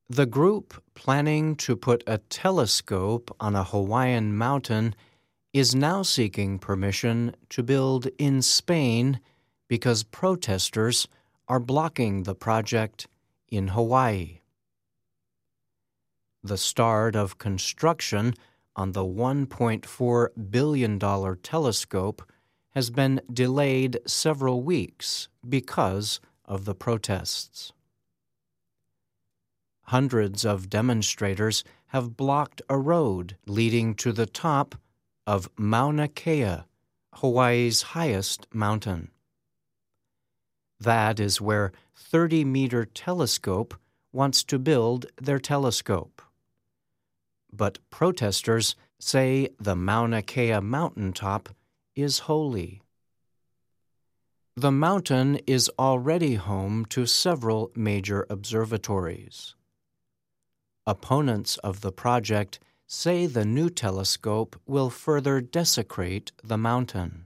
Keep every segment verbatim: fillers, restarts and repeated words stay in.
The group planning to put a telescope on a Hawaiian mountain is now seeking permission to build in Spain because protesters are blocking the project in Hawaii. The start of construction on the one point four billion dollars telescope has been delayed several weeks because of the protests. Hundreds of demonstrators have blocked a road leading to the top of Mauna Kea, Hawaii's highest mountain. That is where thirty-meter Telescope wants to build their telescope. But protesters say the Mauna Kea mountaintop is holy. The mountain is already home to several major observatories. Opponents of the project say the new telescope will further desecrate the mountain.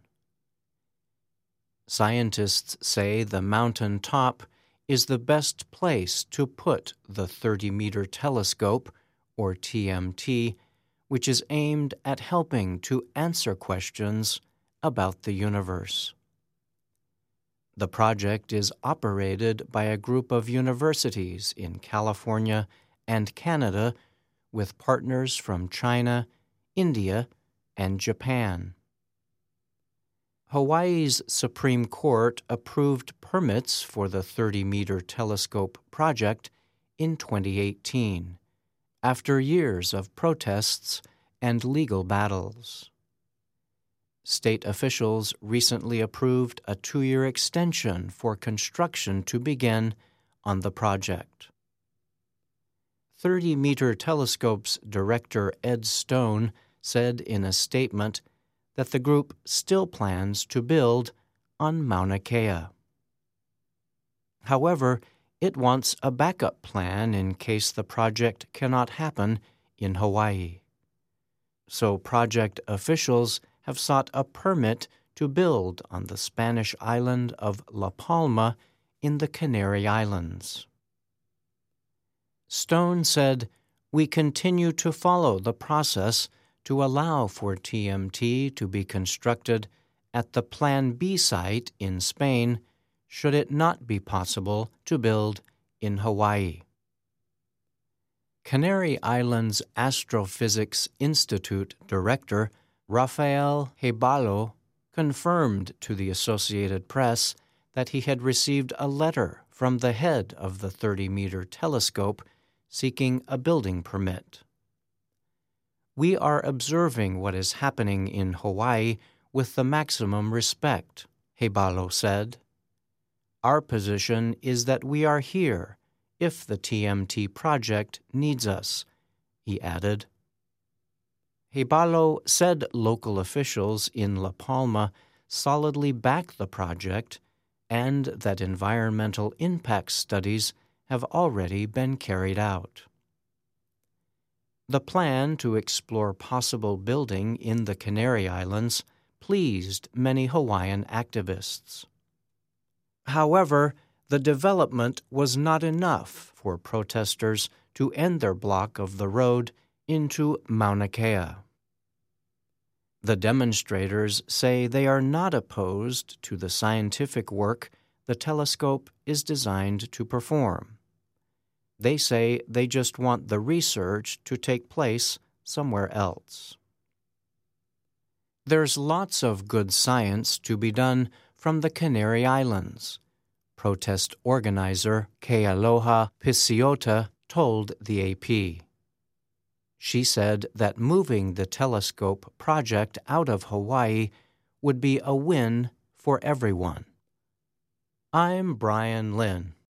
Scientists say the mountain top is the best place to put the thirty-meter telescope, or T M T, which is aimed at helping to answer questions about the universe. The project is operated by a group of universities in California and Canada with partners from China, India, and Japan. Hawaii's Supreme Court approved permits for the thirty-meter telescope project in twenty eighteen, after years of protests and legal battles. State officials recently approved a two-year extension for construction to begin on the project. thirty-meter Telescope's director Ed Stone said in a statement that the group still plans to build on Mauna Kea. However, it wants a backup plan in case the project cannot happen in Hawaii. So project officials have sought a permit to build on the Spanish island of La Palma in the Canary Islands. Stone said, "We continue to follow the process to allow for T M T to be constructed at the Plan B site in Spain should it not be possible to build in Hawaii." Canary Islands Astrophysics Institute director Rafael Hebalo confirmed to the Associated Press that he had received a letter from the head of the thirty-meter telescope seeking a building permit. "We are observing what is happening in Hawaii with the maximum respect," Hebalo said. "Our position is that we are here if the T M T project needs us," he added. Hebalo said local officials in La Palma solidly back the project and that environmental impact studies have already been carried out. The plan to explore possible building in the Canary Islands pleased many Hawaiian activists. However, the development was not enough for protesters to end their block of the road into Mauna Kea. The demonstrators say they are not opposed to the scientific work the telescope is designed to perform. They say they just want the research to take place somewhere else. There's lots of good science to be done from the Canary Islands, protest organizer Kealoha Pisiota told the A P. She said that moving the telescope project out of Hawaii would be a win for everyone. I'm Brian Lynn.